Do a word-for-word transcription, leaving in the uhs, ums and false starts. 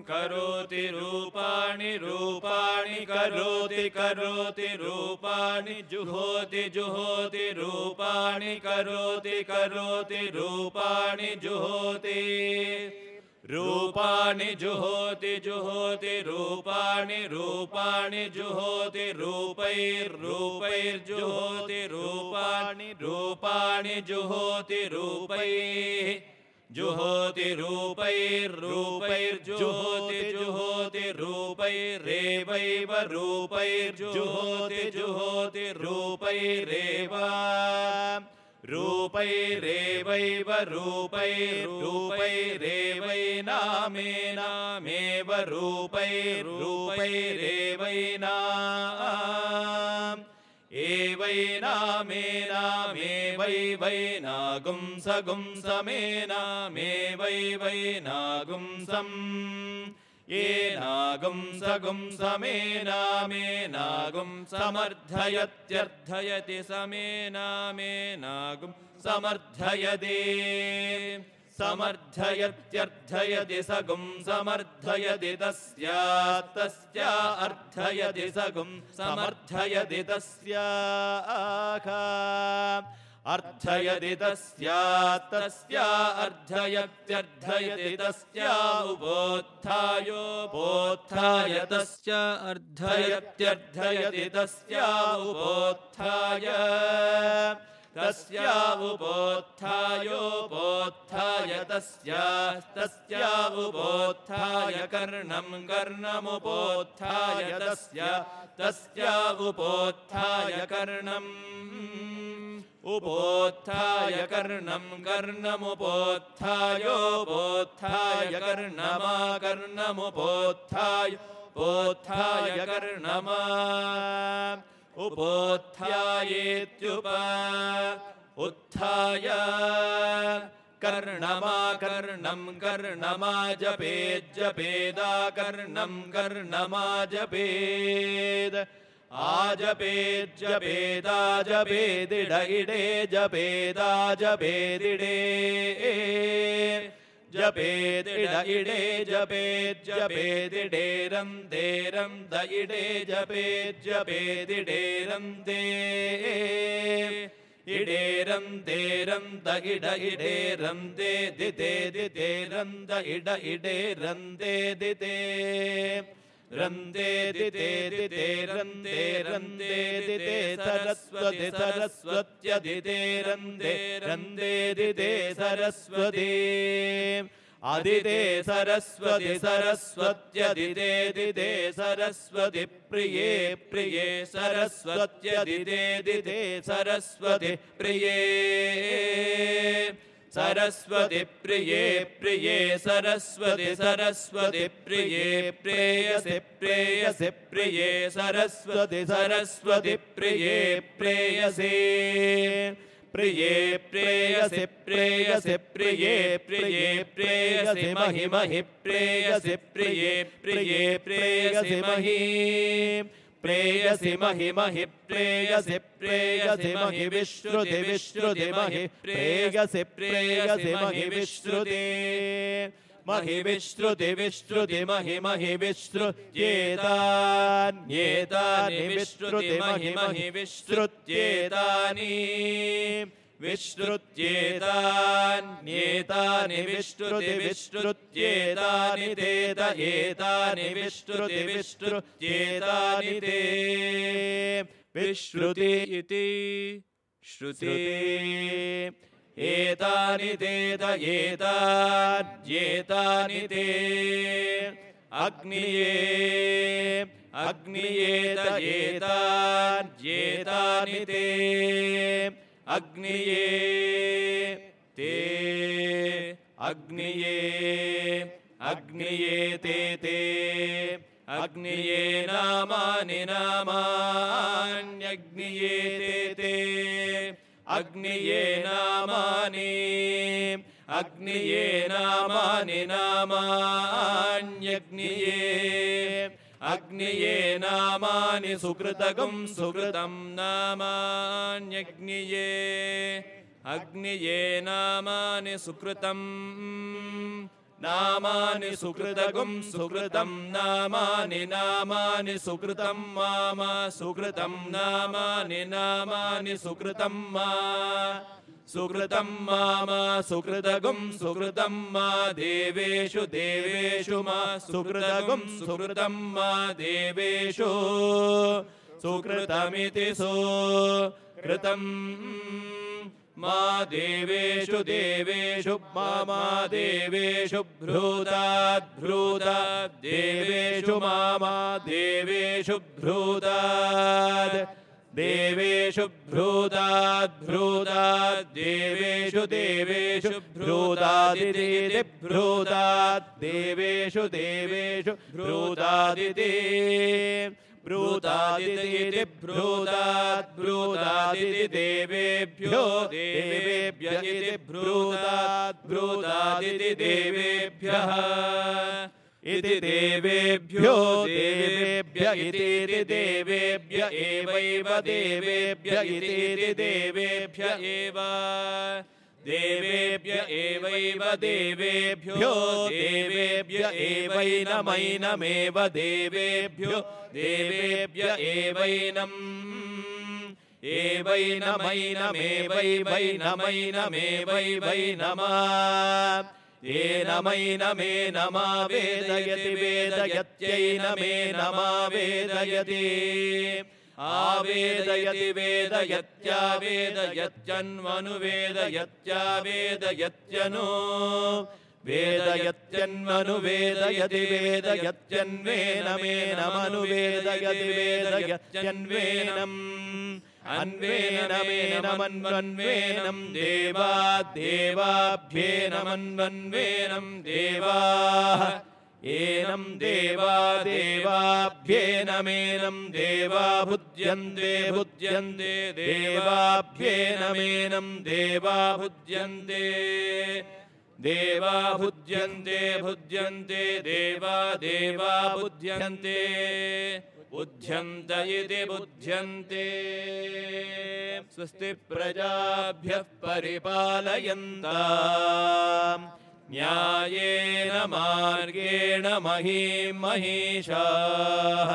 करोति रूपाणि रूपाणि करोति करोति रूपाणि जुहोति जुहोति रूपाणि करोति करोति रूपाणि जुहोति रूपाणि जुहोति जुहोति रूपाणि रूपाणि जुहोति रूपैर्रूपैर्जुहोति रूपाणि रूपाणि जुहोति रूपैः जुहोति रूपैर्रूपैर्जुहोति जुहोति रूपैरेवैव रूपैर्जुहोति जुहोति रूपैरेव रूपैरेवैव रूपैर्रूपैरेवैनामेनामेव रूपैर्रूपैरेवैनाम् एवैनामेनामेवैवैनागुंसगुंसमेनामेवैवैनागुंसम् येनागुंसगुंसमेनामेनागुं समर्थयत्यर्थयति समेनामेनागुं समर्थयति समर्थयत्यर्थयति सगुं समर्थयति तस्यास्तस्या अर्थयति सगुं समर्थयति तस्याः अर्थयति तस्यास्तस्या अर्थयत्यर्थयति तस्या उपोत्थायोपोत्थाय तस्या अर्थयत्यर्थयति तस्या उपोत्थाय तस्या उपोत्थायोपोत्थाय तस्यास्तस्या उपोत्थाय कर्णं कर्णमुपोत्थाय तस्या तस्या उपोत्थाय कर्णम् उपोत्थाय कर्णं कर्णमुपोत्थायोपोत्थाय कर्णमा कर्णमुपोत्थाय पोत्थाय कर्णमा उपोत्थायेत्युप उत्थाय कर्णमा कर्णं कर्णमा जपेज्जपेदा कर्णं कर्णमा जपेद आजपेज्जपेदा जपेदिड इडे जपेदा जपेदिडे जपेदिड इडे जपेज्जपेदिडेरं देरं द इडे जपेज्जपेदिडेरं दे इडेरं देरं द इड इडेरं दे दिते दितेरं द इड इडेरं दे दिते रन्दे दिते दिते रन्दे रन्दे दिते सरस्वति सरस्वत्यदिते रन्दे रन्दे दिते सरस्वती आदिते सरस्वति सरस्वत्यदिते दिते सरस्वति प्रिये प्रिये सरस्वत्यदिते दिते सरस्वति प्रिये सरस्वति प्रिये प्रिये सरस्वति सरस्वति प्रिये प्रेयसि प्रेयसि प्रिये सरस्वति सरस्वति प्रिये प्रेयसि प्रिये प्रेयसि प्रेयसि प्रिये प्रिये प्रेयसि महि महि प्रेयसि प्रिये प्रिये प्रेयसि महि प्रेयसि महि महि प्रेयसि प्रेयसि महि विश्रुति विश्रुति महि प्रेयसि प्रेयसि महि विश्रुति महि विश्रुति विश्रुति महि महि विश्रुत्येतान्येतानि विश्रुति महि महि विश्रुत्येतानि विश्रुत्येतान्येतानि विश्रुति विश्रुत्येतानि तेत एतानि विश्रुति विश्रुत्येतानि ते विश्रुति इति श्रुति एतानि तेत एतान्येतानि ते अग्निये अग्नियेत एतान्येतानि ते अग्निये ते अग्निये अग्निये ते ते अग्निये नामानि नामान्यग्निये ते ते अग्निये नामानि अग्निये नामानि नामान्यग्निये अग्निये नामानि सुकृतगं सुकृतं नामान्यग्निये अग्निये नामानि सुकृतं नामानि सुकृतगुं सुकृतं नामानि नामानि सुकृतं माम सुकृतं नामानि नामानि सुकृतं मा सुकृतं माम सुकृतगुं सुकृतं मा देवेषु देवेषु मा सुकृतगुं सुकृतं मा देवेषु सुकृतमिति सुकृतं मा देवेषु देवेषु मा देवेषु भ्रूताद् भ्रूताद् देवेषु मा देवेषु भ्रूताद् देवेषु भ्रूताद् भ्रूताद् देवेषु देवेषु भ्रूतादिति भ्रूताद् देवेषु देवेषु भ्रूतादिति भ्रूतादिति भ्रूताद् भ्रूतादिति देवेभ्यो देवेभ्य इति भ्रूताद् भ्रूतादिति देवेभ्यः इति देवेभ्यो देवेभ्य इति देवेभ्य एवैव देवेभ्य इति देवेभ्य एव देवेभ्य एवैव देवेभ्यो देवेभ्य एवैनमैनमेव देवेभ्यो देवेभ्य एवैनम् एवैनमैनमेवैवैनमैनमेवैवैनमः एनमैनमेनमा वेदयति वेदयत्यैनमेनमा वेदयति आवेदयति वेदयत्यावेदयत्यन्वनुवेदयत्यावेदयत्यनु वेदयत्यन्वनुवेदयति वेदयत्यन्वेनमेनमनुवेदयति वेदयत्यन्वेनम् अन्वेनमेनमन्वन्वेनं देवाद्देवाभ्येनमन्वन्वेनं देवाः एनं देवा देवाभ्येनमेनं देवा भुज्यन्ते भुज्यन्ते देवाभ्येनमेनं देवा भुज्यन्ते देवा भुज्यन्ते भुज्यन्ते देवा देवा बुध्यन्ते बुध्यन्त इति बुध्यन्ते स्वस्ति प्रजाभ्यः परिपालयन्ताम् न्यायेन मार्गेण महीं महिषाः